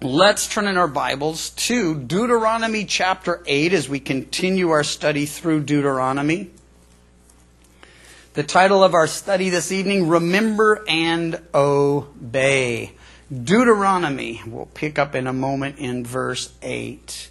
Let's turn in our Bibles to Deuteronomy chapter 8 as we continue our study through Deuteronomy. The title of our study this evening, Remember and Obey. Deuteronomy. We'll pick up in a moment in verse 8.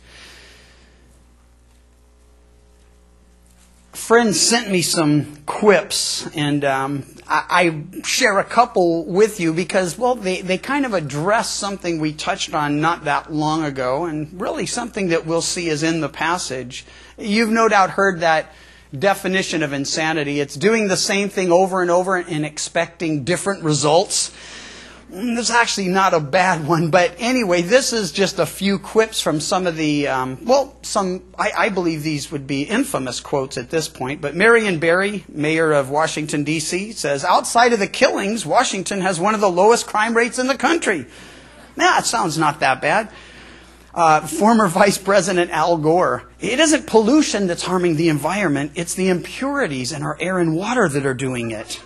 Friends sent me some quips, and I share a couple with you because, well, they kind of address something we touched on not that long ago, and really something that we'll see is in the passage. You've no doubt heard that definition of insanity. It's doing the same thing over and over and expecting different results. This is actually not a bad one, but anyway, this is just a few quips from some of the, I believe these would be infamous quotes at this point, but Marion Barry, mayor of Washington, D.C., says, outside of the killings, Washington has one of the lowest crime rates in the country. Nah, it sounds not that bad. Former Vice President Al Gore, it isn't pollution that's harming the environment, it's the impurities in our air and water that are doing it.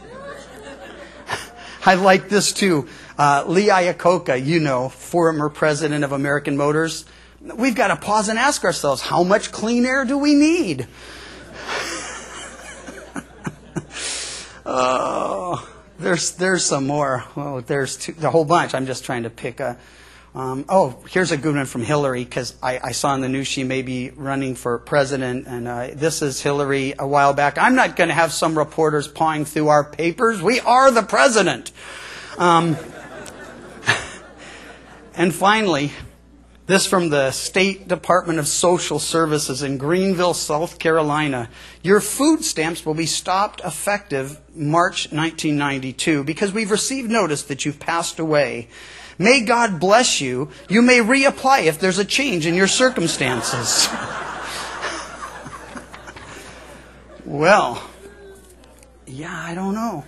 I like this too. Lee Iacocca, former president of American Motors. We've got to pause and ask ourselves, how much clean air do we need? There's some more. Oh, there's a whole bunch. I'm just trying to pick a... here's a good one from Hillary, because I saw in the news she may be running for president, and this is Hillary a while back. I'm not going to have some reporters pawing through our papers. We are the president. And finally, this from the State Department of Social Services in Greenville, South Carolina. Your food stamps will be stopped effective March 1992 because we've received notice that you've passed away. May God bless you. You may reapply if there's a change in your circumstances. Well, yeah, I don't know.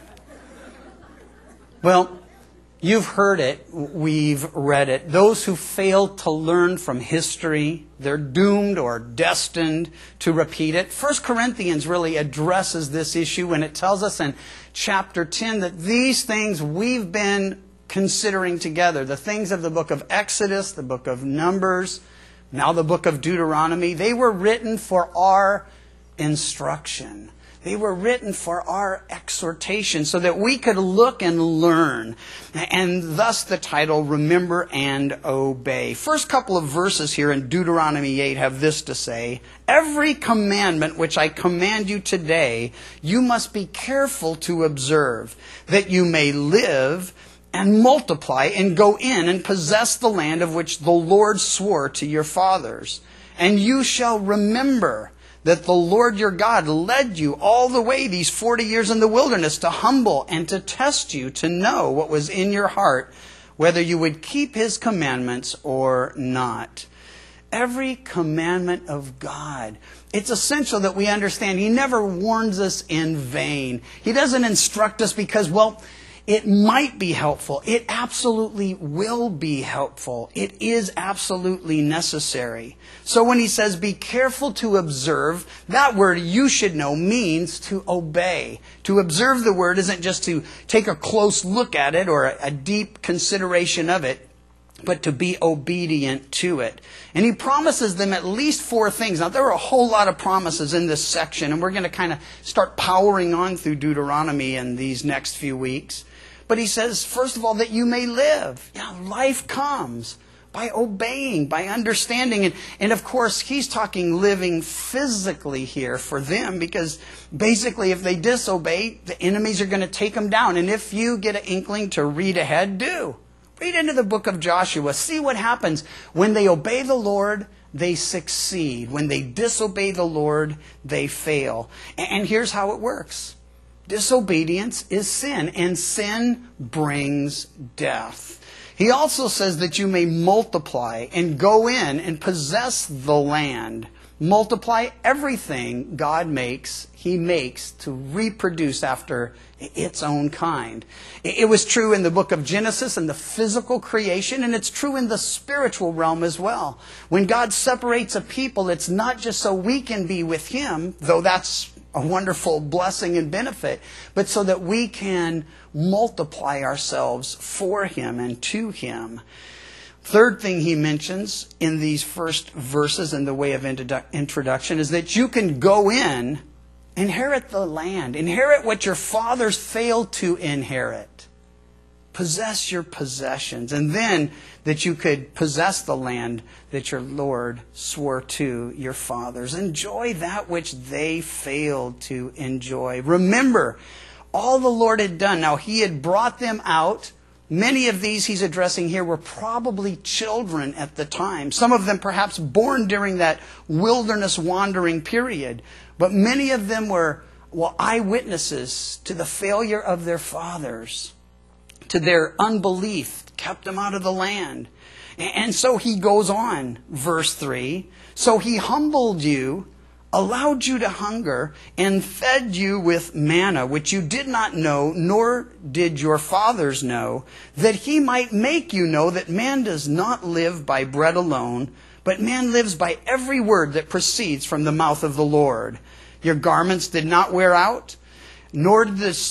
Well, you've heard it. We've read it. Those who fail to learn from history, they're doomed or destined to repeat it. 1 Corinthians really addresses this issue when it tells us in chapter 10 that these things we've been considering together, the things of the book of Exodus, the book of Numbers, now the book of Deuteronomy, they were written for our instruction. They were written for our exhortation so that we could look and learn. And thus the title, Remember and Obey. First couple of verses here in Deuteronomy 8 have this to say, every commandment which I command you today, you must be careful to observe, that you may live and multiply and go in and possess the land of which the Lord swore to your fathers. And you shall remember that the Lord your God led you all the way these 40 years in the wilderness to humble and to test you, to know what was in your heart, whether you would keep His commandments or not. Every commandment of God. It's essential that we understand He never warns us in vain. He doesn't instruct us because, it might be helpful. It absolutely will be helpful. It is absolutely necessary. So when He says, be careful to observe, that word you should know means to obey. To observe the word isn't just to take a close look at it or a deep consideration of it, but to be obedient to it. And He promises them at least 4 things. Now, there are a whole lot of promises in this section, and we're going to kind of start powering on through Deuteronomy in these next few weeks. But He says, first of all, that you may live. Yeah, life comes by obeying, by understanding. And of course, He's talking living physically here for them, because basically if they disobey, the enemies are going to take them down. And if you get an inkling to read ahead, do. Read into the book of Joshua. See what happens. When they obey the Lord, they succeed. When they disobey the Lord, they fail. And here's how it works. Disobedience is sin, and sin brings death. He also says that you may multiply and go in and possess the land. Multiply everything God makes, He makes to reproduce after its own kind. It was true in the book of Genesis and the physical creation, and it's true in the spiritual realm as well. When God separates a people, it's not just so we can be with Him, though that's a wonderful blessing and benefit, but so that we can multiply ourselves for Him and to Him. Third thing he mentions in these first verses in the way of introduction is that you can go in, inherit the land, inherit what your fathers failed to inherit. Possess your possessions, and then that you could possess the land that your Lord swore to your fathers. Enjoy that which they failed to enjoy. Remember all the Lord had done. Now, he had brought them out. Many of these he's addressing here were probably children at the time. Some of them perhaps born during that wilderness wandering period. But many of them were eyewitnesses to the failure of their fathers, to their unbelief, kept them out of the land. And so he goes on, verse 3, so he humbled you, allowed you to hunger, and fed you with manna, which you did not know, nor did your fathers know, that he might make you know that man does not live by bread alone, but man lives by every word that proceeds from the mouth of the Lord. Your garments did not wear out, nor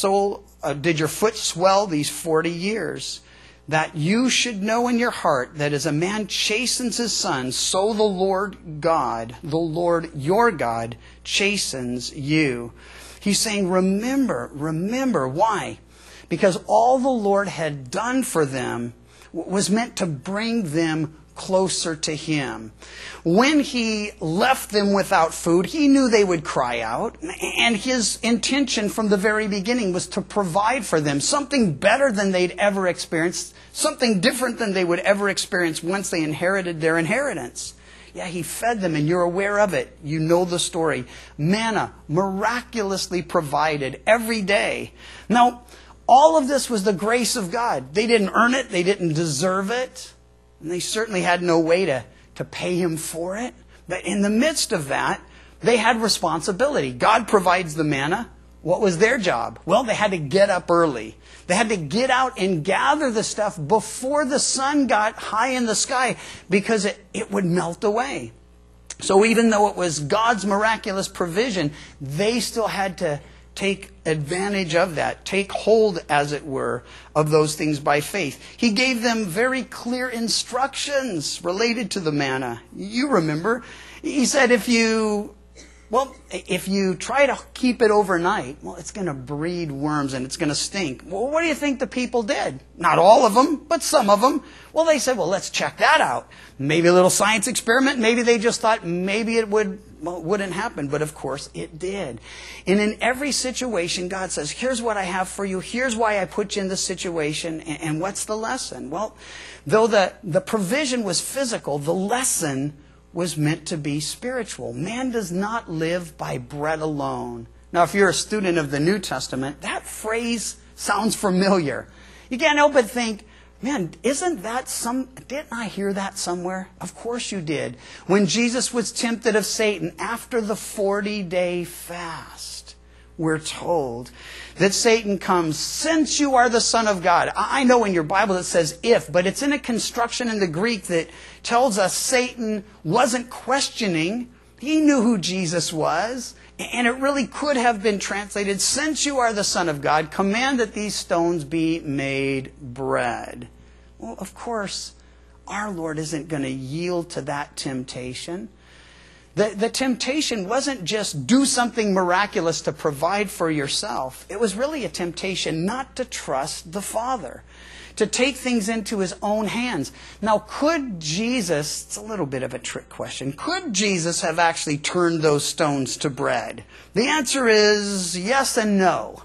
did your foot swell these 40 years. That you should know in your heart that as a man chastens his son, so the Lord God, the Lord your God, chastens you. He's saying, remember. Why? Because all the Lord had done for them was meant to bring them closer to him. When he left them without food, he knew they would cry out, and his intention from the very beginning was to provide for them something better than they'd ever experienced, something different than they would ever experience once they inherited their inheritance. Yeah, he fed them, and you're aware of it. You know the story. Manna, miraculously provided every day. Now, all of this was the grace of God. They didn't earn it. They didn't deserve it. And they certainly had no way to pay him for it. But in the midst of that, they had responsibility. God provides the manna. What was their job? Well, they had to get up early. They had to get out and gather the stuff before the sun got high in the sky, because it would melt away. So even though it was God's miraculous provision, they still had to take advantage of that, take hold, as it were, of those things by faith. He gave them very clear instructions related to the manna. You remember, he said if you try to keep it overnight, it's going to breed worms and it's going to stink. Well, what do you think the people did? Not all of them, but some of them. Well, they said, let's check that out. Maybe a little science experiment. Maybe they just thought maybe it wouldn't happen. But of course it did. And in every situation, God says, here's what I have for you. Here's why I put you in this situation. And what's the lesson? Well, though the provision was physical, the lesson was meant to be spiritual. Man does not live by bread alone. Now, if you're a student of the New Testament, that phrase sounds familiar. You can't help but think, man, didn't I hear that somewhere? Of course you did. When Jesus was tempted of Satan after the 40-day fast, we're told that Satan comes, since you are the Son of God. I know in your Bible it says if, but it's in a construction in the Greek that tells us Satan wasn't questioning. He knew who Jesus was. And it really could have been translated, since you are the Son of God, command that these stones be made bread. Well, of course, our Lord isn't going to yield to that temptation. The temptation wasn't just do something miraculous to provide for yourself. It was really a temptation not to trust the Father, to take things into his own hands. Now, could Jesus, it's a little bit of a trick question, could Jesus have actually turned those stones to bread? The answer is yes and no.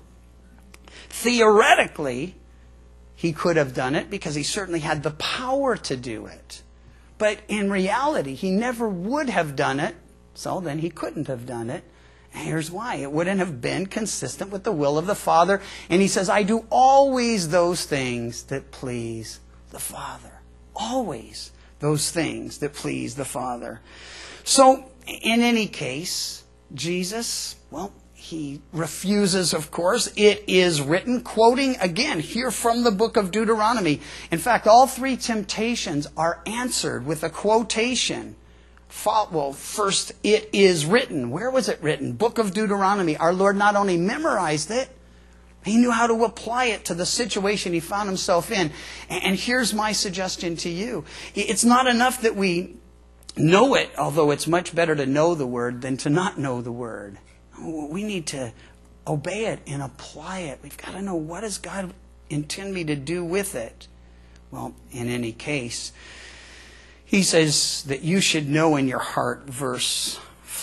Theoretically, he could have done it because he certainly had the power to do it. But in reality, he never would have done it, so then he couldn't have done it. And here's why. It wouldn't have been consistent with the will of the Father. And he says, I do always those things that please the Father. Always those things that please the Father. So, in any case, Jesus, he refuses, of course. It is written, quoting again here from the book of Deuteronomy. In fact, all three temptations are answered with a quotation. First, it is written. Where was it written? Book of Deuteronomy. Our Lord not only memorized it, He knew how to apply it to the situation he found himself in. And here's my suggestion to you. It's not enough that we know it, although it's much better to know the Word than to not know the Word. We need to obey it and apply it. We've got to know, what does God intend me to do with it? Well, in any case, he says that you should know in your heart, verse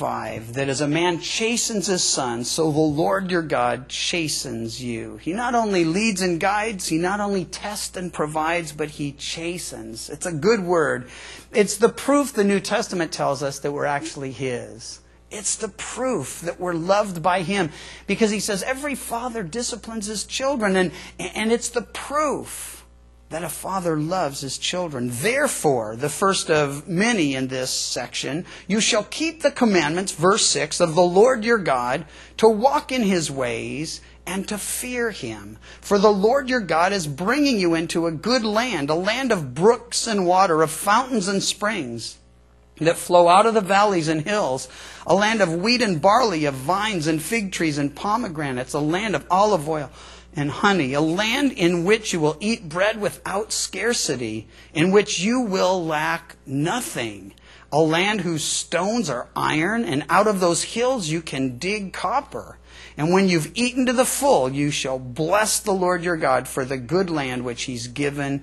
5, that as a man chastens his son, so the Lord your God chastens you. He not only leads and guides, he not only tests and provides, but he chastens. It's a good word. It's the proof the New Testament tells us that we're actually his. It's the proof that we're loved by him, because he says every father disciplines his children, and it's the proof that a father loves his children. Therefore, the first of many in this section, you shall keep the commandments, verse 6, of the Lord your God, to walk in his ways and to fear him. For the Lord your God is bringing you into a good land, a land of brooks and water, of fountains and springs that flow out of the valleys and hills, a land of wheat and barley, of vines and fig trees and pomegranates, a land of olive oil and honey, a land in which you will eat bread without scarcity, in which you will lack nothing, a land whose stones are iron, and out of those hills you can dig copper. And when you've eaten to the full, you shall bless the Lord your God for the good land which he's given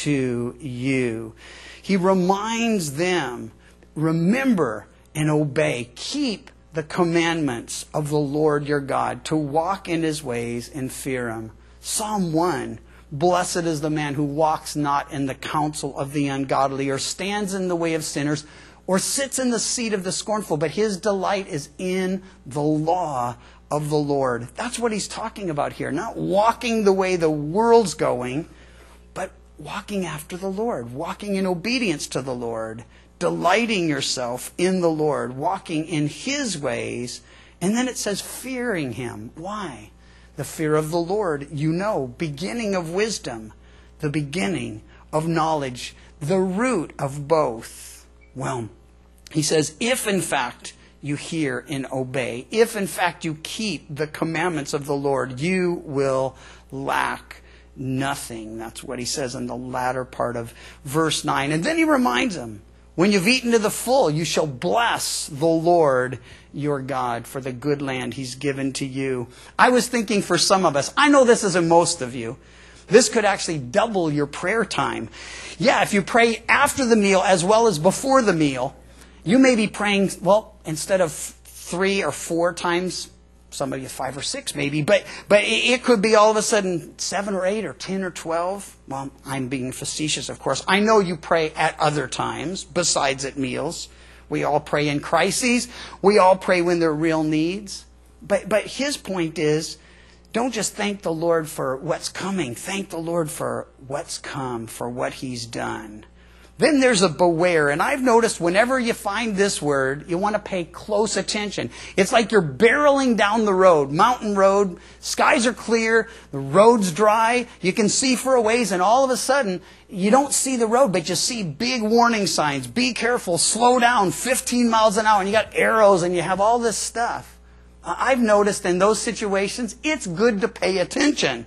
to you. He reminds them, remember and obey, keep the commandments of the Lord your God, to walk in his ways and fear him. Psalm 1, blessed is the man who walks not in the counsel of the ungodly, or stands in the way of sinners, or sits in the seat of the scornful, but his delight is in the law of the Lord. That's what he's talking about here. Not walking the way the world's going, but walking after the Lord, walking in obedience to the Lord, delighting yourself in the Lord, walking in his ways. And then it says fearing him. Why? The fear of the Lord, beginning of wisdom, the beginning of knowledge, the root of both. Well, he says, if in fact you hear and obey, if in fact you keep the commandments of the Lord, you will lack nothing. That's what he says in the latter part of verse 9. And then he reminds them, when you've eaten to the full, you shall bless the Lord your God for the good land he's given to you. I was thinking for some of us, I know this isn't most of you, this could actually double your prayer time. Yeah, if you pray after the meal as well as before the meal, you may be praying, instead of 3 or 4 times, some of you 5 or 6 maybe, but it could be all of a sudden 7 or 8 or 10 or 12. Well, I'm being facetious, of course. I know you pray at other times besides at meals. We all pray in crises. We all pray when there are real needs. But his point is, don't just thank the Lord for what's coming. Thank the Lord for what's come, for what he's done. Then there's a beware, and I've noticed whenever you find this word, you want to pay close attention. It's like you're barreling down the road, mountain road, skies are clear, the road's dry, you can see for a ways, and all of a sudden, you don't see the road, but you see big warning signs, be careful, slow down, 15 miles an hour, and you got arrows, and you have all this stuff. I've noticed in those situations, it's good to pay attention.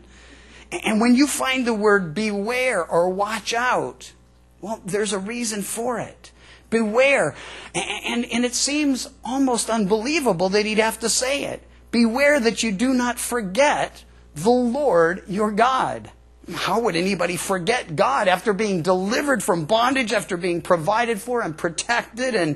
And when you find the word beware or watch out, well, there's a reason for it. Beware. And it seems almost unbelievable that he'd have to say it. Beware that you do not forget the Lord your God. How would anybody forget God after being delivered from bondage, after being provided for and protected? And,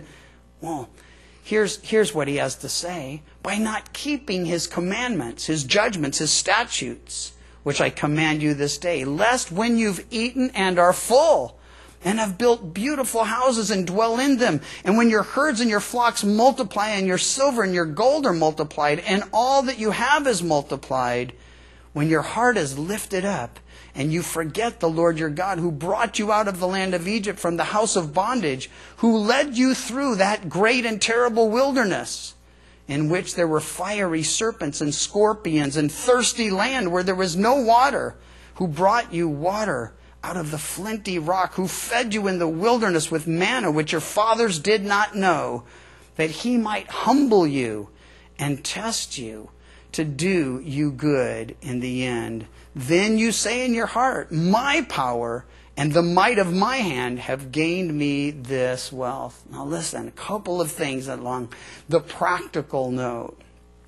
here's what he has to say. By not keeping his commandments, his judgments, his statutes, which I command you this day, lest when you've eaten and are full, and have built beautiful houses and dwell in them, and when your herds and your flocks multiply, and your silver and your gold are multiplied, and all that you have is multiplied, when your heart is lifted up, and you forget the Lord your God, who brought you out of the land of Egypt from the house of bondage, who led you through that great and terrible wilderness, in which there were fiery serpents and scorpions, and thirsty land where there was no water, who brought you water out of the flinty rock, who fed you in the wilderness with manna, which your fathers did not know, that he might humble you and test you, to do you good in the end. Then you say in your heart, my power and the might of my hand have gained me this wealth. Now listen, a couple of things along the practical note.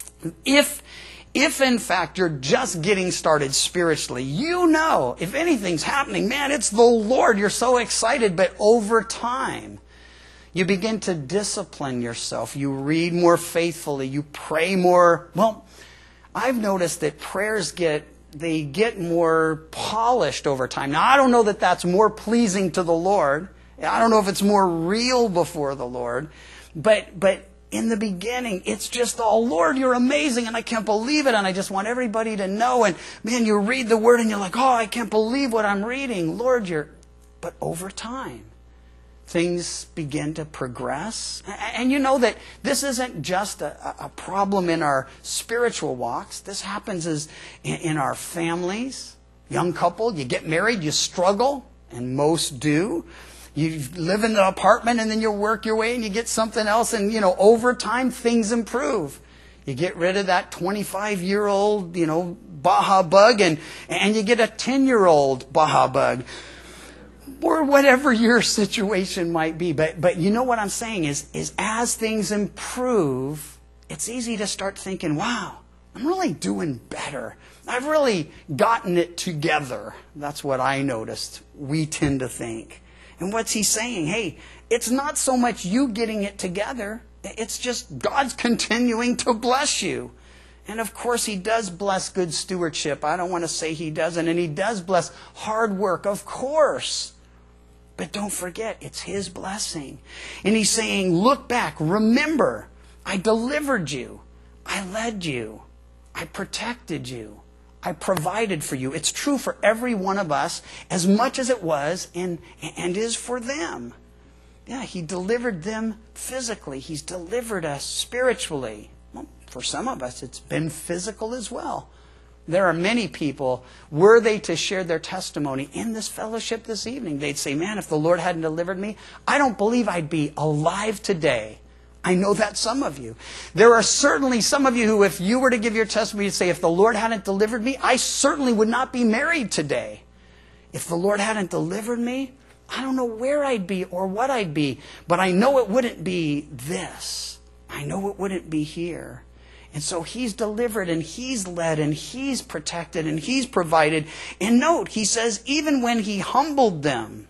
If in fact you're just getting started spiritually, you know if anything's happening, man, it's the Lord. You're so excited. But over time, you begin to discipline yourself. You read more faithfully. You pray more. Well, I've noticed that prayers get more polished over time. Now, I don't know that that's more pleasing to the Lord. I don't know if it's more real before the Lord. But in the beginning, it's just, oh, Lord, you're amazing, and I can't believe it, and I just want everybody to know. And, man, you read the Word, and you're like, oh, I can't believe what I'm reading. Lord, But over time, things begin to progress. And you know that this isn't just a problem in our spiritual walks. This happens in our families. Young couple, you get married, you struggle, and most do. You live in the apartment and then you work your way and you get something else. And, over time, things improve. You get rid of that 25-year-old, Baja bug and you get a 10-year-old Baja bug. Or whatever your situation might be. But you know what I'm saying is as things improve, it's easy to start thinking, wow, I'm really doing better. I've really gotten it together. That's what I noticed. We tend to think. And what's he saying? Hey, it's not so much you getting it together. It's just God's continuing to bless you. And of course, he does bless good stewardship. I don't want to say he doesn't. And he does bless hard work, of course. But don't forget, it's his blessing. And he's saying, look back, remember, I delivered you. I led you. I protected you. I provided for you. It's true for every one of us as much as it was and is for them. Yeah, he delivered them physically. He's delivered us spiritually. Well, for some of us, it's been physical as well. There are many people, were they to share their testimony in this fellowship this evening, they'd say, man, if the Lord hadn't delivered me, I don't believe I'd be alive today. I know that's some of you. There are certainly some of you who, if you were to give your testimony, you'd say, if the Lord hadn't delivered me, I certainly would not be married today. If the Lord hadn't delivered me, I don't know where I'd be or what I'd be, but I know it wouldn't be this. I know it wouldn't be here. And so he's delivered and he's led and he's protected and he's provided. And note, he says, even when he humbled them,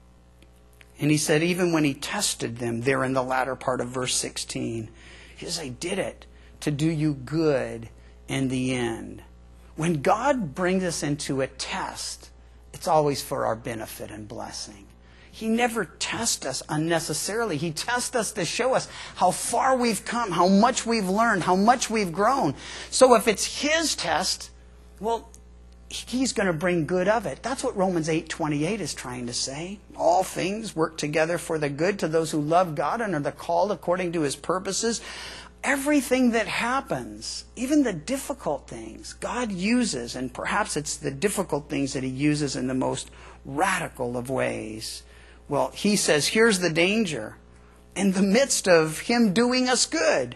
and he said, even when he tested them, there in the latter part of verse 16, he says, I did it to do you good in the end. When God brings us into a test, it's always for our benefit and blessing. He never tests us unnecessarily. He tests us to show us how far we've come, how much we've learned, how much we've grown. So if it's his test, well, he's going to bring good of it. That's what Romans 8:28 is trying to say. All things work together for the good to those who love God and are the called according to his purposes. Everything that happens, even the difficult things, God uses, and perhaps it's the difficult things that he uses in the most radical of ways. Well, he says, here's the danger. In the midst of him doing us good,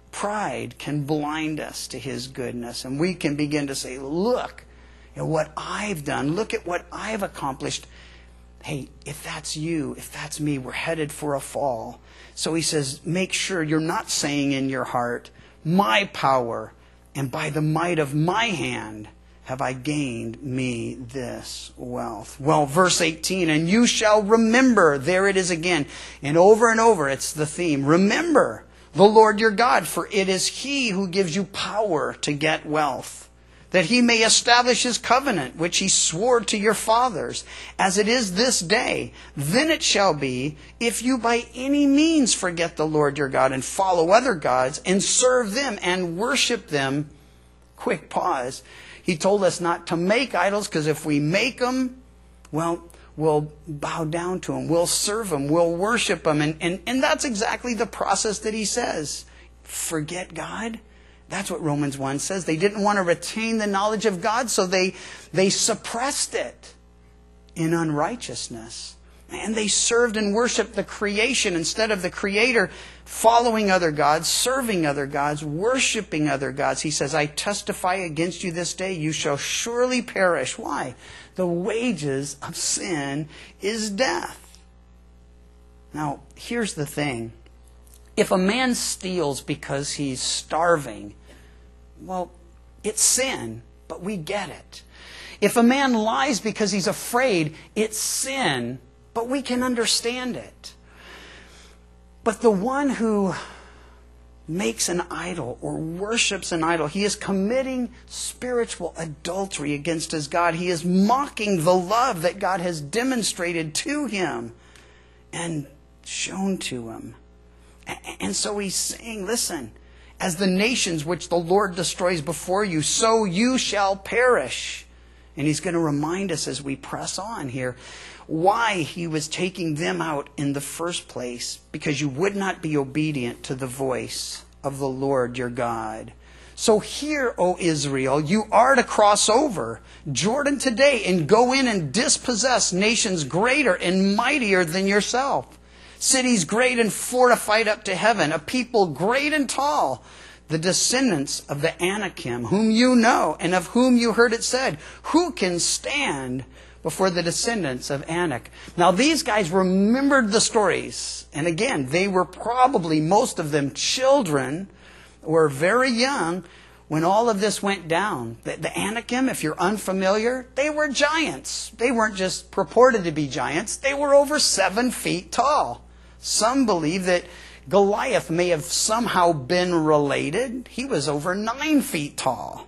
pride can blind us to his goodness. And we can begin to say, look at what I've done. Look at what I've accomplished. Hey, if that's you, if that's me, we're headed for a fall. So he says, make sure you're not saying in your heart, my power and by the might of my hand have I gained me this wealth. Well, verse 18, and you shall remember, there it is again, and over, it's the theme. Remember the Lord your God, for it is he who gives you power to get wealth, that he may establish his covenant, which he swore to your fathers, as it is this day. Then it shall be, if you by any means forget the Lord your God and follow other gods and serve them and worship them. Quick pause. He told us not to make idols, because if we make them, well, we'll bow down to them. We'll serve them. We'll worship them. And that's exactly the process that he says. Forget God. That's what Romans 1 says. They didn't want to retain the knowledge of God, so they suppressed it in unrighteousness. And they served and worshiped the creation instead of the Creator, following other gods, serving other gods, worshiping other gods. He says, I testify against you this day, you shall surely perish. Why? The wages of sin is death. Now, here's the thing. If a man steals because he's starving, well, it's sin, but we get it. If a man lies because he's afraid, it's sin, but we can understand it. But the one who makes an idol or worships an idol, he is committing spiritual adultery against his God. He is mocking the love that God has demonstrated to him and shown to him. And so he's saying, listen, as the nations which the Lord destroys before you, so you shall perish. And he's going to remind us as we press on here why he was taking them out in the first place. Because you would not be obedient to the voice of the Lord your God. So hear, O Israel, you are to cross over Jordan today and go in and dispossess nations greater and mightier than yourself. Cities great and fortified up to heaven, a people great and tall, the descendants of the Anakim, whom you know and of whom you heard it said, who can stand before the descendants of Anak? Now these guys remembered the stories. And again, they were probably, most of them, children or very young when all of this went down. The Anakim, if you're unfamiliar, they were giants. They weren't just purported to be giants. They were over 7 feet tall. Some believe that Goliath may have somehow been related. He was over 9 feet tall.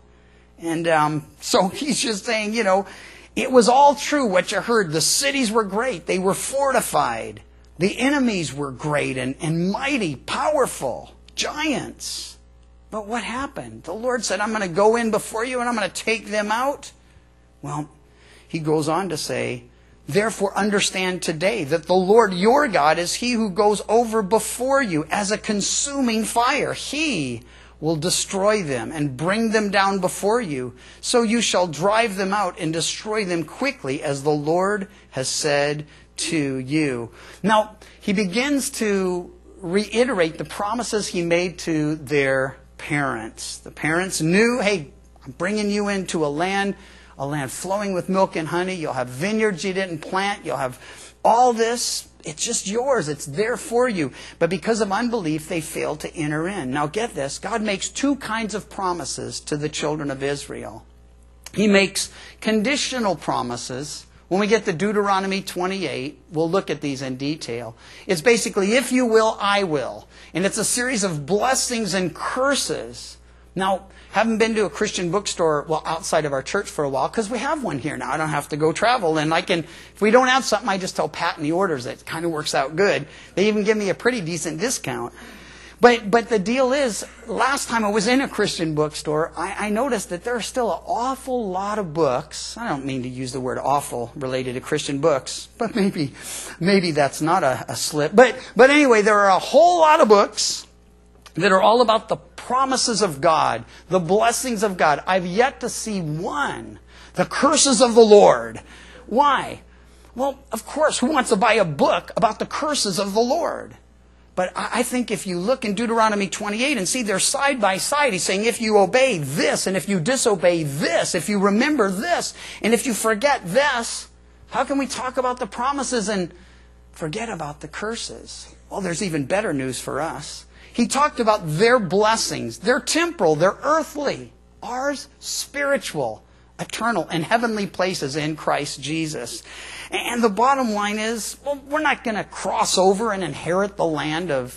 And so he's just saying, it was all true what you heard. The cities were great. They were fortified. The enemies were great and mighty, powerful, giants. But what happened? The Lord said, I'm going to go in before you and I'm going to take them out. Well, he goes on to say, therefore understand today that the Lord your God is he who goes over before you as a consuming fire. He will destroy them and bring them down before you. So you shall drive them out and destroy them quickly as the Lord has said to you. Now, he begins to reiterate the promises he made to their parents. The parents knew, hey, I'm bringing you into a land flowing with milk and honey. You'll have vineyards you didn't plant. You'll have all this. It's just yours. It's there for you. But because of unbelief, they failed to enter in. Now get this. God makes 2 kinds of promises to the children of Israel. He makes conditional promises. When we get to Deuteronomy 28, we'll look at these in detail. It's basically, if you will, I will. And it's a series of blessings and curses. Now, haven't been to a Christian bookstore, outside of our church for a while, because we have one here now. I don't have to go travel. And if we don't have something, I just tell Pat in the orders. It kind of works out good. They even give me a pretty decent discount. But the deal is, last time I was in a Christian bookstore, I noticed that there are still an awful lot of books. I don't mean to use the word awful related to Christian books, but maybe that's not a slip. But anyway, there are a whole lot of books that are all about the promises of God, the blessings of God. I've yet to see one, the curses of the Lord. Why? Well, of course, who wants to buy a book about the curses of the Lord? But I think if you look in Deuteronomy 28 and see they're side by side, he's saying if you obey this, and if you disobey this, if you remember this, and if you forget this, how can we talk about the promises and forget about the curses? Well, there's even better news for us. He talked about their blessings. They're temporal, they're earthly. Ours, spiritual, eternal, and heavenly places in Christ Jesus. And the bottom line is, we're not going to cross over and inherit the land of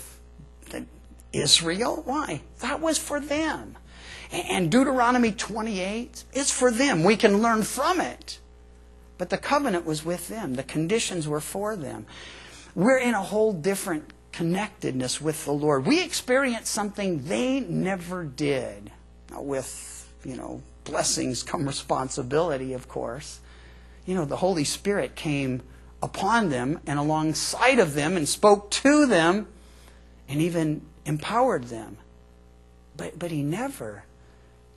Israel. Why? That was for them. And Deuteronomy 28 is for them. We can learn from it. But the covenant was with them. The conditions were for them. We're in a whole different connectedness with the Lord. We experience something they never did. Now, with, blessings come responsibility, of course. The Holy Spirit came upon them and alongside of them and spoke to them and even empowered them. But he never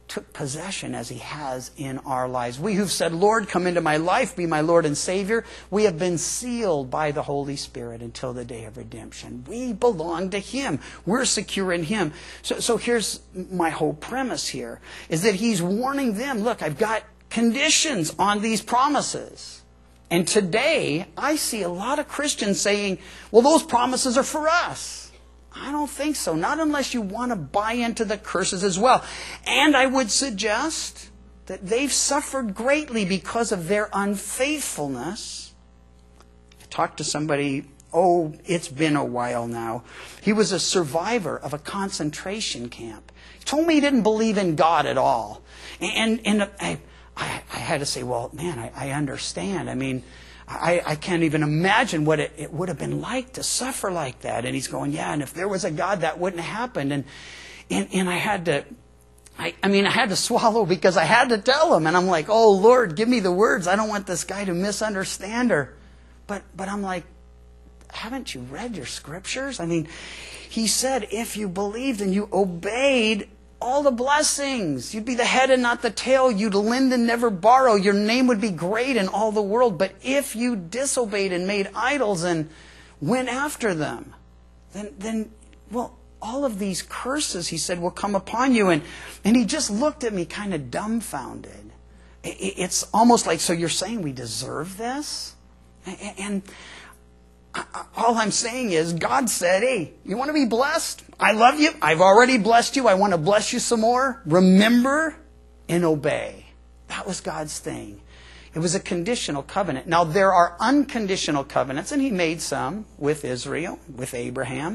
took possession as he has in our lives. We who've said, Lord, come into my life, be my Lord and Savior, we have been sealed by the Holy Spirit until the day of redemption. We belong to him. We're secure in him. So here's my whole premise here, is that he's warning them, look, I've got conditions on these promises. And today, I see a lot of Christians saying, well, those promises are for us. I don't think so. Not unless you want to buy into the curses as well. And I would suggest that they've suffered greatly because of their unfaithfulness. I talked to somebody, it's been a while now. He was a survivor of a concentration camp. He told me he didn't believe in God at all. And I had to say, well, man, I understand. I mean, I can't even imagine what it would have been like to suffer like that. And he's going, yeah, and if there was a God, that wouldn't have happened. And I had to, I had to swallow because I had to tell him. And I'm like, oh, Lord, give me the words. I don't want this guy to misunderstand her. But I'm like, haven't you read your scriptures? I mean, he said, if you believed and you obeyed all the blessings. You'd be the head and not the tail. You'd lend and never borrow. Your name would be great in all the world. But if you disobeyed and made idols and went after them, then all of these curses, he said, will come upon you. And he just looked at me kind of dumbfounded. It's almost like, so you're saying we deserve this? And all I'm saying is, God said, hey, you want to be blessed? I love you. I've already blessed you. I want to bless you some more. Remember and obey. That was God's thing. It was a conditional covenant. Now, there are unconditional covenants, and he made some with Israel, with Abraham.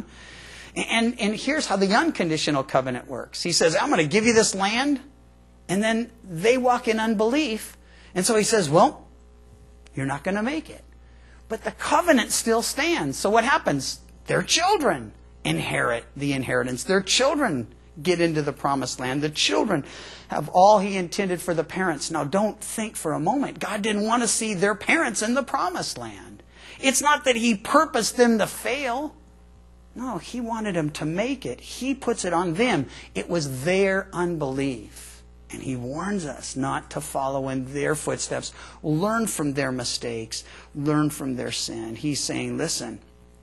And here's how the unconditional covenant works. He says, I'm going to give you this land, and then they walk in unbelief. And so he says, well, you're not going to make it. But the covenant still stands. So what happens? Their children inherit the inheritance. Their children get into the promised land. The children have all he intended for the parents. Now, don't think for a moment. God didn't want to see their parents in the promised land. It's not that he purposed them to fail. No, he wanted them to make it. He puts it on them. It was their unbelief. And he warns us not to follow in their footsteps. Learn from their mistakes. Learn from their sin. He's saying, listen,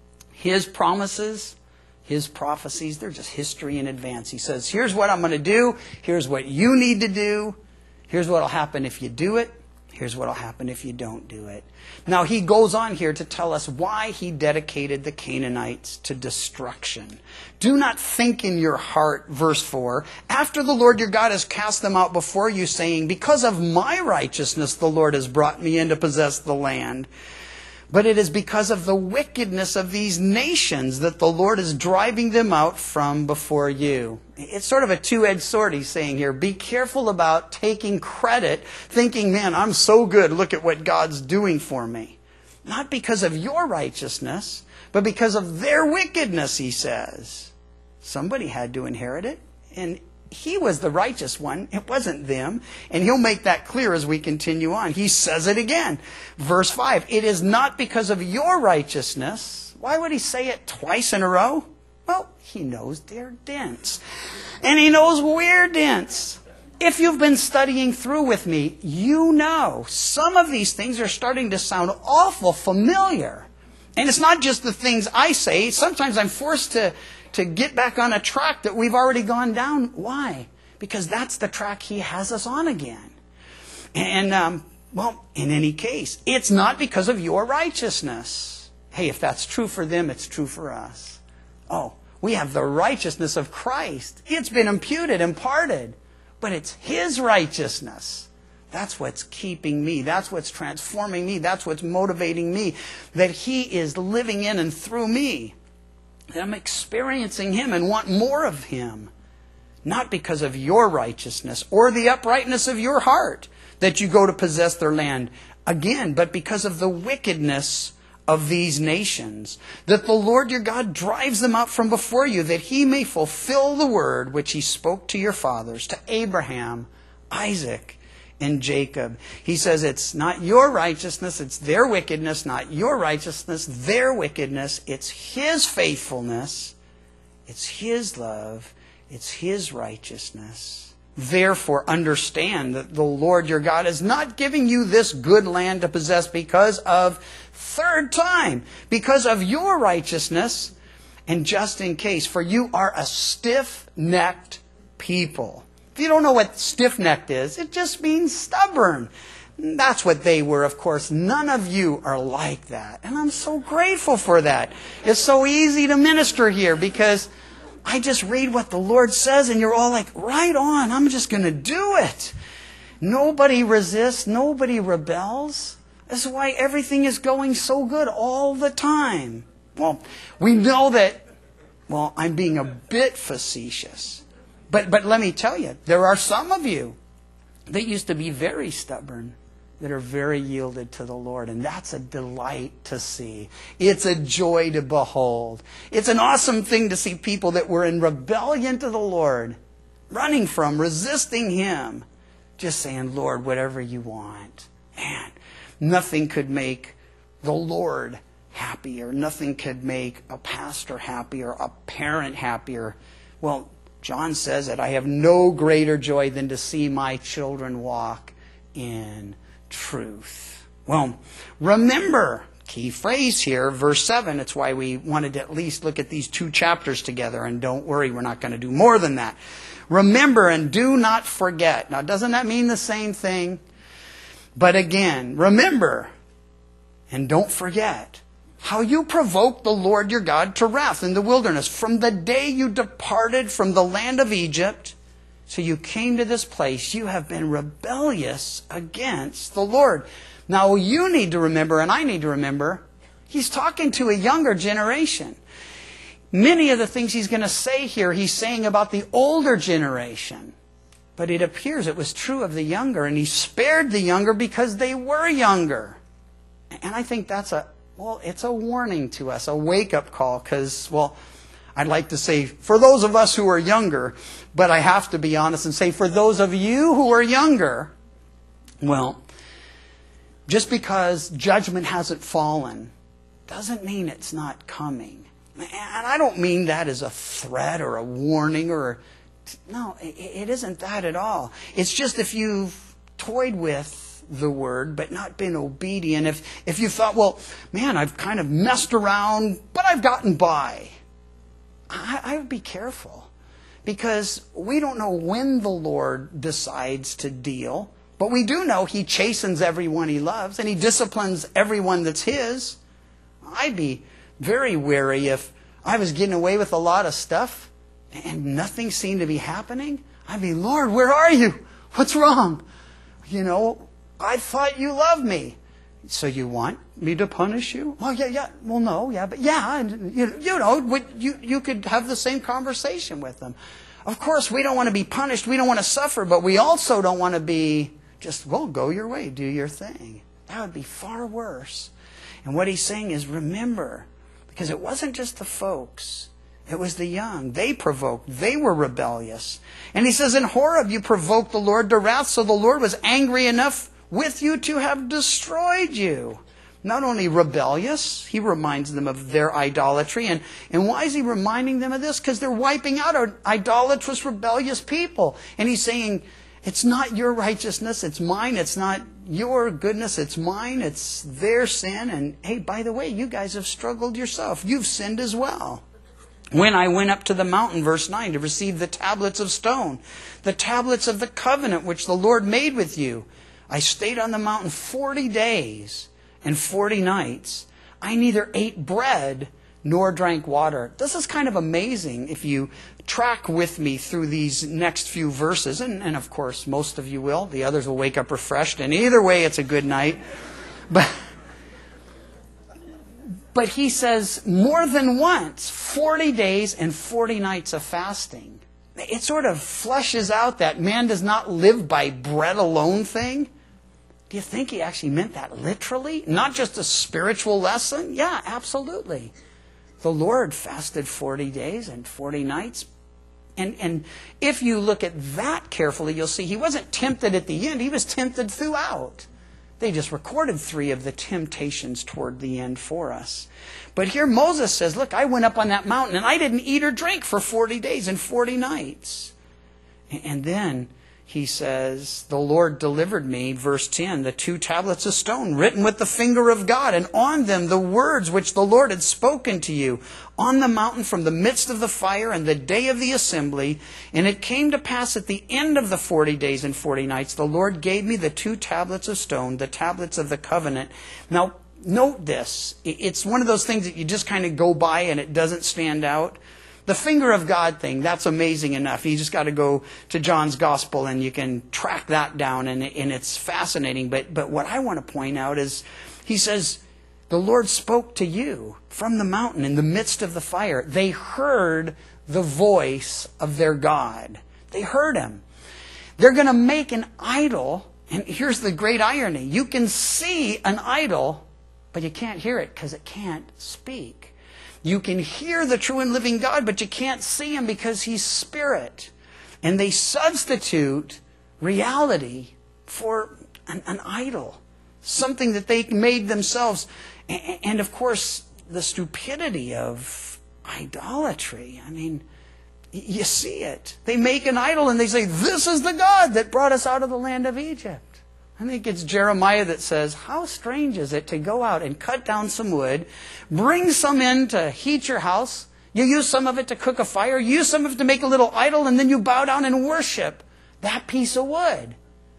his promises, his prophecies, they're just history in advance. He says, here's what I'm going to do. Here's what you need to do. Here's what will happen if you do it. Here's what will happen if you don't do it. Now, he goes on here to tell us why he dedicated the Canaanites to destruction. Do not think in your heart, verse 4, after the Lord your God has cast them out before you, saying, because of my righteousness the Lord has brought me in to possess the land. But it is because of the wickedness of these nations that the Lord is driving them out from before you. It's sort of a two-edged sword he's saying here. Be careful about taking credit, thinking, man, I'm so good. Look at what God's doing for me. Not because of your righteousness, but because of their wickedness, he says. Somebody had to inherit it, and he was the righteous one. It wasn't them. And he'll make that clear as we continue on. He says it again. Verse 5, it is not because of your righteousness. Why would he say it twice in a row? Well, he knows they're dense. And he knows we're dense. If you've been studying through with me, you know some of these things are starting to sound awful familiar. And it's not just the things I say. Sometimes I'm forced to get back on a track that we've already gone down. Why? Because that's the track he has us on again. And, in any case, it's not because of your righteousness. Hey, if that's true for them, it's true for us. Oh, we have the righteousness of Christ. It's been imparted. But it's his righteousness. That's what's keeping me. That's what's transforming me. That's what's motivating me. That he is living in and through me. That I'm experiencing him and want more of him. Not because of your righteousness or the uprightness of your heart that you go to possess their land. Again, but because of the wickedness of these nations, that the Lord your God drives them out from before you, that he may fulfill the word which he spoke to your fathers, to Abraham, Isaac, and Jacob. He says it's not your righteousness, it's their wickedness, not your righteousness, their wickedness. It's his faithfulness, it's his love, it's his righteousness. Therefore, understand that the Lord your God is not giving you this good land to possess because of, third time, because of your righteousness, and just in case, for you are a stiff-necked people. If you don't know what stiff-necked is, it just means stubborn. That's what they were, of course. None of you are like that. And I'm so grateful for that. It's so easy to minister here because I just read what the Lord says and you're all like, right on, I'm just going to do it. Nobody resists, nobody rebels. That's why everything is going so good all the time. Well, we know that, I'm being a bit facetious. But let me tell you, there are some of you that used to be very stubborn, that are very yielded to the Lord. And that's a delight to see. It's a joy to behold. It's an awesome thing to see people that were in rebellion to the Lord, running from, resisting Him, just saying, Lord, whatever you want. Man, nothing could make the Lord happier. Nothing could make a pastor happier, a parent happier. Well, John says that I have no greater joy than to see my children walk in truth. Well, remember, key phrase here, verse 7. It's why we wanted to at least look at these 2 chapters together. And don't worry, we're not going to do more than that. Remember and do not forget. Now, doesn't that mean the same thing? But again, remember and don't forget how you provoked the Lord your God to wrath in the wilderness from the day you departed from the land of Egypt. So you came to this place. You have been rebellious against the Lord. Now you need to remember, and I need to remember, He's talking to a younger generation. Many of the things He's going to say here, He's saying about the older generation. But it appears it was true of the younger, and He spared the younger because they were younger. And I think that's it's a warning to us, a wake-up call, because, I'd like to say, for those of us who are younger, but I have to be honest and say, for those of you who are younger, just because judgment hasn't fallen doesn't mean it's not coming. And I don't mean that as a threat or a warning no, it isn't that at all. It's just if you've toyed with the word but not been obedient, if you thought, I've kind of messed around, but I've gotten by, I would be careful, because we don't know when the Lord decides to deal, but we do know He chastens everyone He loves, and He disciplines everyone that's His. I'd be very wary if I was getting away with a lot of stuff and nothing seemed to be happening. I'd be, Lord, where are you? What's wrong? I thought you loved me. So you want me to punish you? Well, yeah. Well, no, yeah, but yeah. And, you could have the same conversation with them. Of course, we don't want to be punished. We don't want to suffer, but we also don't want to be just, go your way, do your thing. That would be far worse. And what He's saying is, remember, because it wasn't just the folks. It was the young. They provoked. They were rebellious. And He says, in Horeb you provoked the Lord to wrath, so the Lord was angry enough with you to have destroyed you. Not only rebellious, He reminds them of their idolatry. And why is He reminding them of this? Because they're wiping out our idolatrous, rebellious people. And He's saying, it's not your righteousness, it's mine. It's not your goodness, it's mine. It's their sin. And hey, by the way, you guys have struggled yourself. You've sinned as well. When I went up to the mountain, verse 9, to receive the tablets of stone, the tablets of the covenant which the Lord made with you, I stayed on the mountain 40 days and 40 nights. I neither ate bread nor drank water. This is kind of amazing if you track with me through these next few verses. And of course, most of you will. The others will wake up refreshed. And either way, it's a good night. But he says more than once, 40 days and 40 nights of fasting. It sort of fleshes out that man does not live by bread alone thing. Do you think he actually meant that literally? Not just a spiritual lesson? Yeah, absolutely. The Lord fasted 40 days and 40 nights. And if you look at that carefully, you'll see He wasn't tempted at the end. He was tempted throughout. They just recorded 3 of the temptations toward the end for us. But here Moses says, look, I went up on that mountain and I didn't eat or drink for 40 days and 40 nights. And then he says, the Lord delivered me, verse 10, the 2 tablets of stone written with the finger of God, and on them the words which the Lord had spoken to you on the mountain from the midst of the fire and the day of the assembly. And it came to pass at the end of the 40 days and 40 nights, the Lord gave me the 2 tablets of stone, the tablets of the covenant. Now, note this. It's one of those things that you just kind of go by and it doesn't stand out. The finger of God thing, that's amazing enough. You just got to go to John's Gospel and you can track that down, and it's fascinating. But what I want to point out is, he says, the Lord spoke to you from the mountain in the midst of the fire. They heard the voice of their God. They heard him. They're going to make an idol, and here's the great irony. You can see an idol, but you can't hear it because it can't speak. You can hear the true and living God, but you can't see him because he's spirit. And they substitute reality for an idol, something that they made themselves. And of course, the stupidity of idolatry. I mean, you see it. They make an idol and they say, this is the God that brought us out of the land of Egypt. I think it's Jeremiah that says, how strange is it to go out and cut down some wood, bring some in to heat your house, you use some of it to cook a fire, you use some of it to make a little idol, and then you bow down and worship that piece of wood.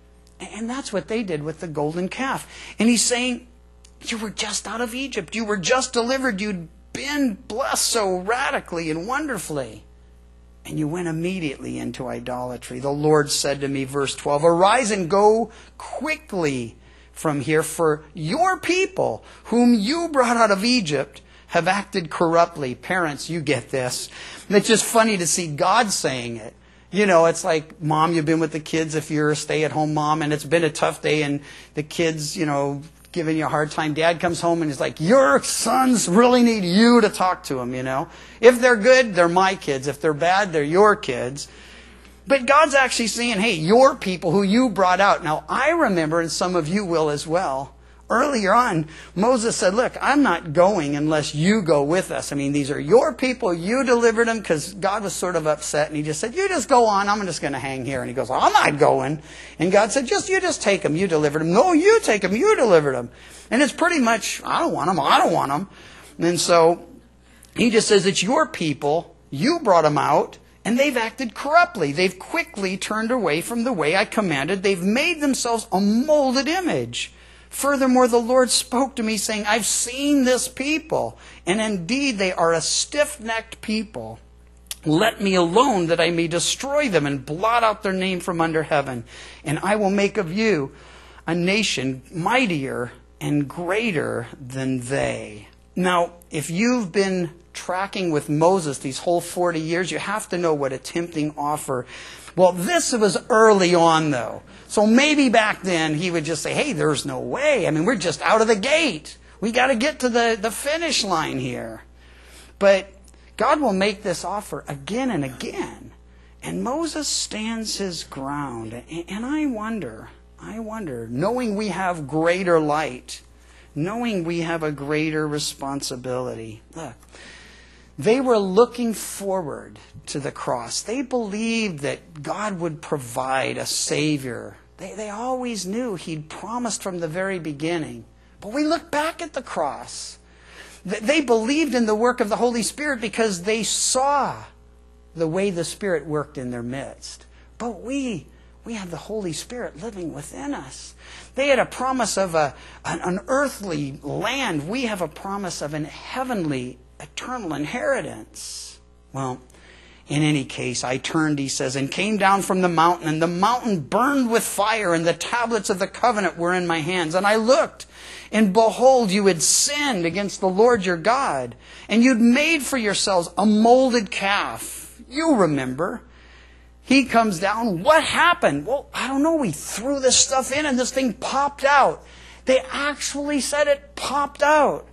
And that's what they did with the golden calf. And he's saying, you were just out of Egypt. You were just delivered. You'd been blessed so radically and wonderfully. And you went immediately into idolatry. The Lord said to me, verse 12, arise and go quickly from here, for your people, whom you brought out of Egypt, have acted corruptly. Parents, you get this. It's just funny to see God saying it. You know, it's like, Mom, you've been with the kids if you're a stay-at-home mom, and it's been a tough day, and the kids, giving you a hard time. Dad comes home and he's like, your sons really need you to talk to them, If they're good, they're my kids. If they're bad, they're your kids. But God's actually saying, hey, your people who you brought out. Now, I remember, and some of you will as well, earlier on, Moses said, look, I'm not going unless you go with us. I mean, these are your people. You delivered them, because God was sort of upset. And he just said, you just go on. I'm just going to hang here. And he goes, I'm not going. And God said, you just take them. You delivered them. No, you take them. You delivered them. And it's pretty much, I don't want them. I don't want them. And so he just says, it's your people. You brought them out. And they've acted corruptly. They've quickly turned away from the way I commanded. They've made themselves a molded image. Furthermore, the Lord spoke to me, saying, I've seen this people, and indeed they are a stiff-necked people. Let me alone, that I may destroy them and blot out their name from under heaven. And I will make of you a nation mightier and greater than they. Now, if you've been tracking with Moses these whole 40 years, you have to know what a tempting offer. Well, this was early on, though. So maybe back then he would just say, hey, there's no way. I mean, we're just out of the gate. We got to get to the finish line here. But God will make this offer again and again. And Moses stands his ground. And I wonder, knowing we have greater light, knowing we have a greater responsibility. Look, they were looking forward to the cross. They believed that God would provide a Savior. They always knew He'd promised from the very beginning. But we look back at the cross. They believed in the work of the Holy Spirit because they saw the way the Spirit worked in their midst. But we have the Holy Spirit living within us. They had a promise of an earthly land. We have a promise of an heavenly, eternal inheritance. Well, in any case, I turned, he says, and came down from the mountain, and the mountain burned with fire, and the tablets of the covenant were in my hands. And I looked, and behold, you had sinned against the Lord your God, and you'd made for yourselves a molded calf. You remember. He comes down. What happened? Well, I don't know. We threw this stuff in and this thing popped out. They actually said it popped out.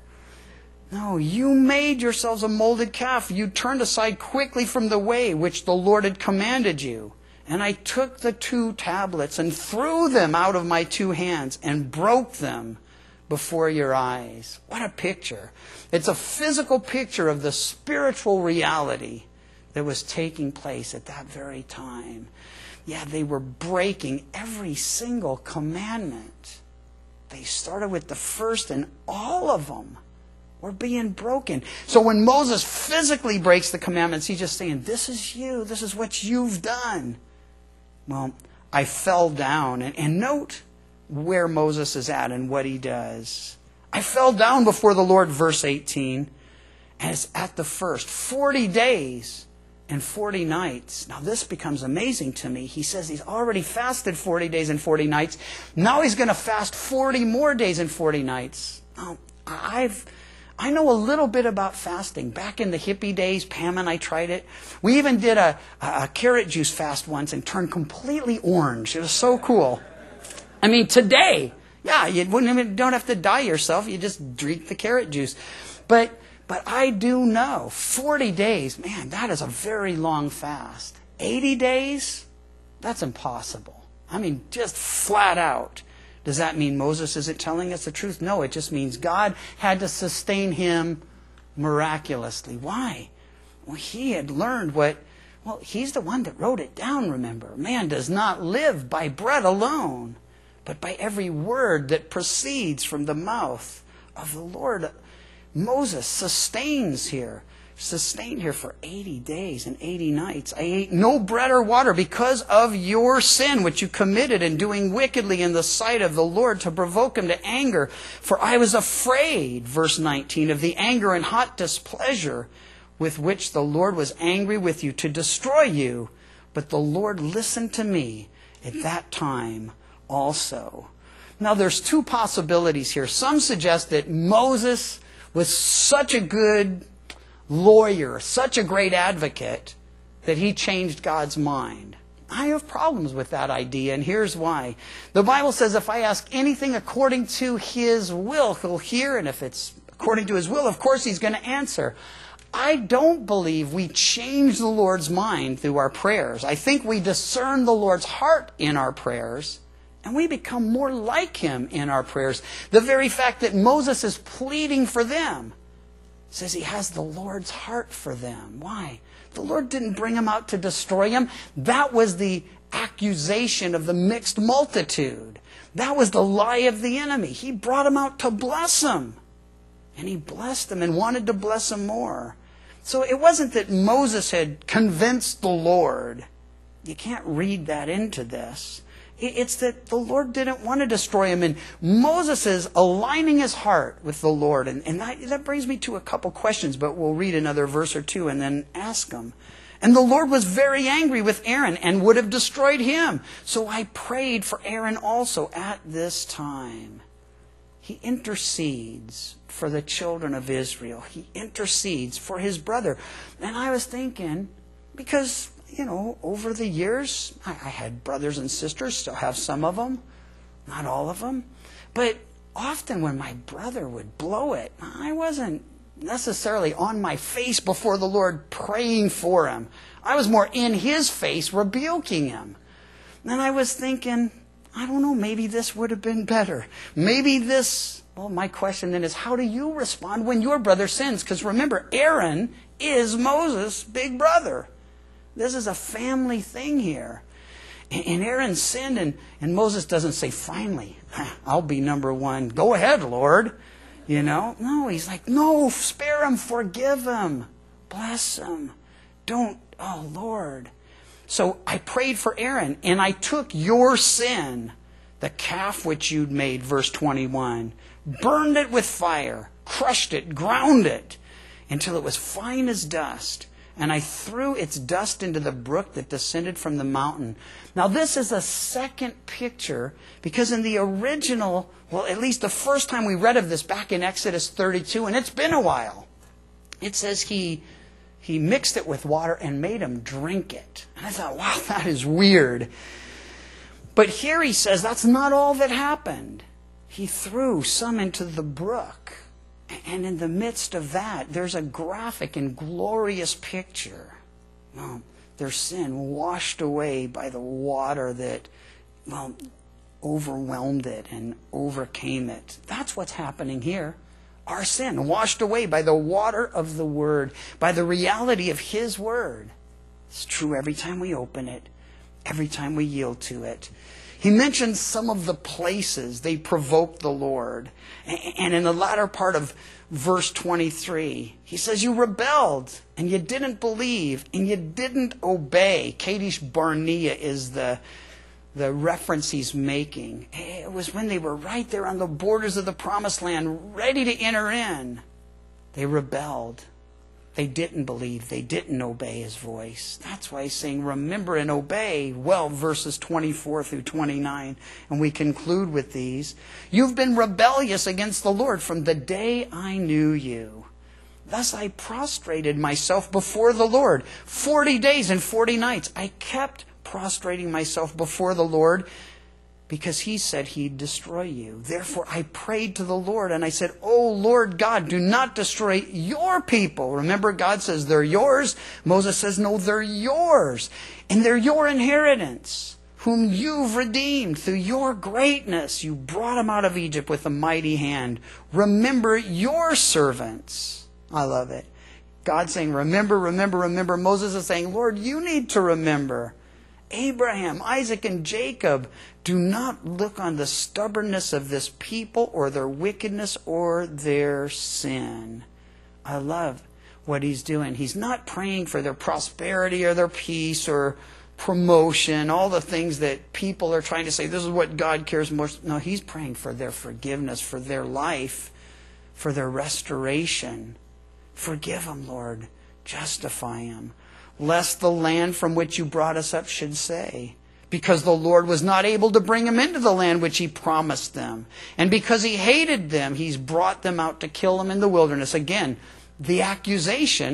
No, you made yourselves a molded calf. You turned aside quickly from the way which the Lord had commanded you. And I took the 2 tablets and threw them out of my 2 hands and broke them before your eyes. What a picture. It's a physical picture of the spiritual reality that was taking place at that very time. yeah, they were breaking every single commandment. They started with the first, and all of them were being broken. So when Moses physically breaks the commandments, he's just saying, this is you. This is what you've done. Well, I fell down. And note where Moses is at and what he does. I fell down before the Lord, verse 18. And it's at the first. 40 days and 40 nights. Now this becomes amazing to me. He says he's already fasted 40 days and 40 nights. Now he's going to fast 40 more days and 40 nights. Now, I know a little bit about fasting. Back in the hippie days, Pam and I tried it. We even did a carrot juice fast once and turned completely orange. It was so cool. I mean, today, yeah, you don't have to dye yourself. You just drink the carrot juice. But I do know, 40 days, man, that is a very long fast. 80 days, that's impossible. I mean, just flat out. Does that mean Moses isn't telling us the truth? No, it just means God had to sustain him miraculously. Why? Well, he had learned he's the one that wrote it down, remember. Man does not live by bread alone, but by every word that proceeds from the mouth of the Lord. Moses sustained here for 80 days and 80 nights. I ate no bread or water because of your sin, which you committed in doing wickedly in the sight of the Lord to provoke him to anger. For I was afraid, verse 19, of the anger and hot displeasure with which the Lord was angry with you to destroy you. But the Lord listened to me at that time also. Now there's two possibilities here. Some suggest that Moses was such a good lawyer, such a great advocate, that he changed God's mind. I have problems with that idea, and here's why. The Bible says if I ask anything according to his will, he'll hear, and if it's according to his will, of course he's going to answer. I don't believe we change the Lord's mind through our prayers. I think we discern the Lord's heart in our prayers, and we become more like him in our prayers. The very fact that Moses is pleading for them says he has the Lord's heart for them. Why? The Lord didn't bring him out to destroy him. That was the accusation of the mixed multitude. That was the lie of the enemy. He brought him out to bless him. And he blessed him and wanted to bless him more. So it wasn't that Moses had convinced the Lord. You can't read that into this. It's that the Lord didn't want to destroy him. And Moses is aligning his heart with the Lord. And that brings me to a couple questions, but we'll read another verse or two and then ask them. And the Lord was very angry with Aaron and would have destroyed him. So I prayed for Aaron also at this time. He intercedes for the children of Israel. He intercedes for his brother. And I was thinking, because over the years, I had brothers and sisters, still have some of them, not all of them. But often when my brother would blow it, I wasn't necessarily on my face before the Lord praying for him. I was more in his face rebuking him. And I was thinking, I don't know, maybe this would have been better. Maybe this, my question then is, how do you respond when your brother sins? Because remember, Aaron is Moses' big brother. This is a family thing here. And Aaron sinned, and Moses doesn't say, finally, I'll be number one. Go ahead, Lord. No, he's like, no, spare him, forgive him, bless him. Don't, Lord. So I prayed for Aaron, and I took your sin, the calf which you'd made, verse 21, burned it with fire, crushed it, ground it, until it was fine as dust. And I threw its dust into the brook that descended from the mountain. Now this is a second picture, because in the original, at least the first time we read of this back in Exodus 32, and it's been a while, it says he mixed it with water and made him drink it. And I thought, wow, that is weird. But here he says that's not all that happened. He threw some into the brook. And in the midst of that, there's a graphic and glorious picture. Their sin washed away by the water that, overwhelmed it and overcame it. That's what's happening here. Our sin washed away by the water of the Word, by the reality of His Word. It's true every time we open it. every time we yield to it. He mentions some of the places they provoked the Lord. And in the latter part of verse 23, he says, you rebelled and you didn't believe and you didn't obey. Kadesh Barnea is the reference he's making. It was when they were right there on the borders of the promised land, ready to enter in. They rebelled. They didn't believe. They didn't obey his voice. That's why he's saying, remember and obey. Well, verses 24 through 29. And we conclude with these. You've been rebellious against the Lord from the day I knew you. Thus I prostrated myself before the Lord. 40 days and 40 nights. I kept prostrating myself before the Lord because he said he'd destroy you. Therefore I prayed to the Lord and I said, oh Lord God, do not destroy your people. Remember, God says they're yours. Moses says, no, they're yours. And they're your inheritance, whom you've redeemed through your greatness. You brought them out of Egypt with a mighty hand. Remember your servants. I love it. God saying, remember, remember, remember. Moses is saying, Lord, you need to remember. Abraham, Isaac, and Jacob, do not look on the stubbornness of this people or their wickedness or their sin. I love what he's doing. He's not praying for their prosperity or their peace or promotion, all the things that people are trying to say, this is what God cares most. No, he's praying for their forgiveness, for their life, for their restoration. Forgive them, Lord. Justify them. Lest the land from which you brought us up should say, because the Lord was not able to bring them into the land which he promised them. And because he hated them, he's brought them out to kill them in the wilderness. Again, the accusation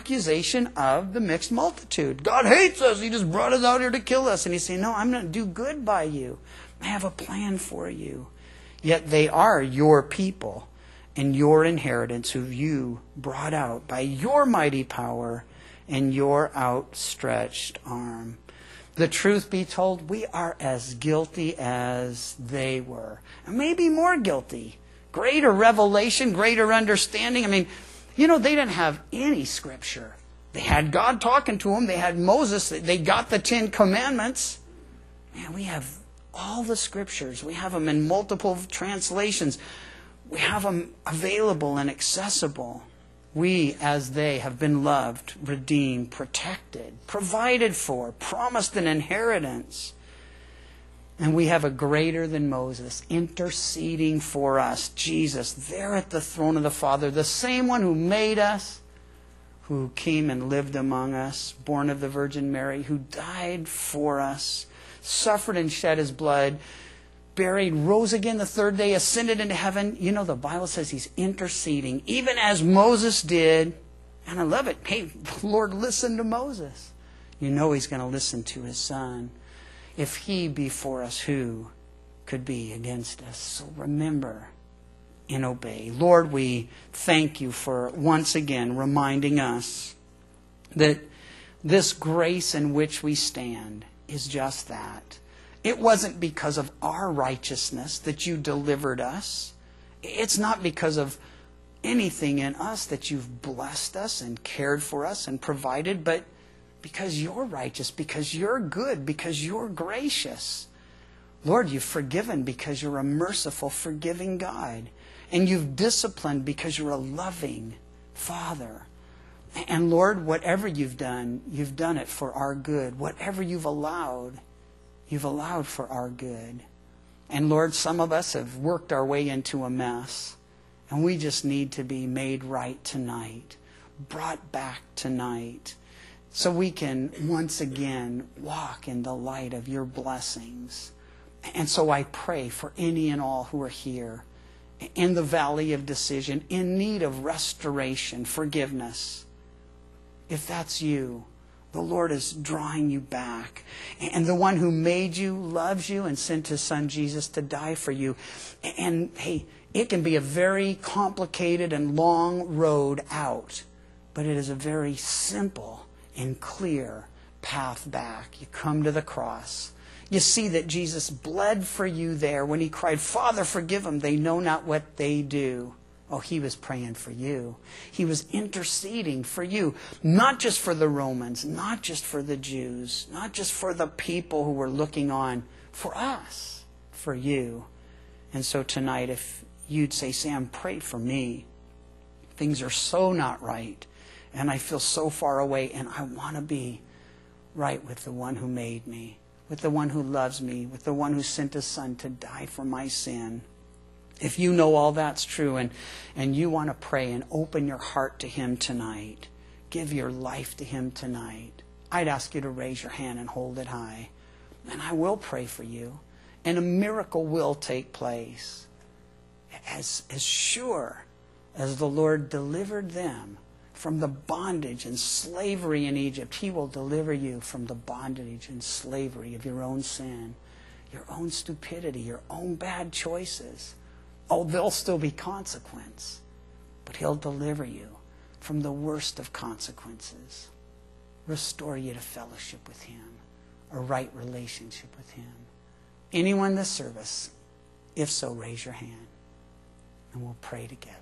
of the mixed multitude. God hates us. He just brought us out here to kill us. And he's saying, no, I'm going to do good by you. I have a plan for you. Yet they are your people and your inheritance, who you brought out by your mighty power and your outstretched arm. The truth be told, we are as guilty as they were. And maybe more guilty. Greater revelation, greater understanding. I mean, they didn't have any scripture. They had God talking to them. They had Moses. They got the 10 Commandments. Man, we have all the scriptures. We have them in multiple translations. We have them available and accessible. We, as they, have been loved, redeemed, protected, provided for, promised an inheritance. And we have a greater than Moses interceding for us, Jesus, there at the throne of the Father, the same one who made us, who came and lived among us, born of the Virgin Mary, who died for us, suffered and shed his blood, buried, rose again the third day, ascended into heaven. The Bible says he's interceding, even as Moses did. And I love it. Hey, the Lord listened to Moses. He's going to listen to his son. If he be for us, who could be against us? So remember and obey. Lord, we thank you for once again reminding us that this grace in which we stand is just that. It wasn't because of our righteousness that you delivered us. It's not because of anything in us that you've blessed us and cared for us and provided, but because you're righteous, because you're good, because you're gracious. Lord, you've forgiven because you're a merciful, forgiving God. And you've disciplined because you're a loving Father. And Lord, whatever you've done it for our good. Whatever you've allowed for our good. And Lord, some of us have worked our way into a mess. And we just need to be made right tonight. Brought back tonight. So we can once again walk in the light of your blessings. And so I pray for any and all who are here in the valley of decision, in need of restoration, forgiveness. If that's you, the Lord is drawing you back. And the one who made you loves you and sent his son Jesus to die for you. And hey, it can be a very complicated and long road out, but it is a very simple and clear path back. You come to the cross. You see that Jesus bled for you there when he cried, Father, forgive them. They know not what they do. Oh, he was praying for you. He was interceding for you, not just for the Romans, not just for the Jews, not just for the people who were looking on, for us, for you. And so tonight, if you'd say, Sam, pray for me. Things are so not right, and I feel so far away, and I want to be right with the one who made me, with the one who loves me, with the one who sent his son to die for my sin. If you know all that's true and you want to pray and open your heart to him tonight, give your life to him tonight, I'd ask you to raise your hand and hold it high. And I will pray for you. And a miracle will take place. As sure as the Lord delivered them from the bondage and slavery in Egypt, he will deliver you from the bondage and slavery of your own sin, your own stupidity, your own bad choices. Oh, there'll still be consequence, but he'll deliver you from the worst of consequences, restore you to fellowship with him, a right relationship with him. Anyone in this service? If so, raise your hand, and we'll pray together.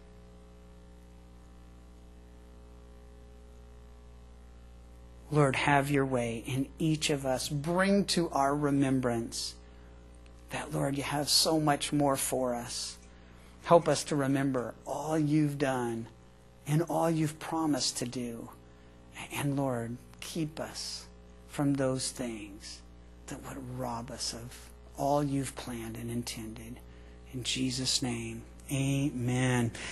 Lord, have your way in each of us. Bring to our remembrance that, Lord, you have so much more for us. Help us to remember all you've done and all you've promised to do. And, Lord, keep us from those things that would rob us of all you've planned and intended. In Jesus' name, amen.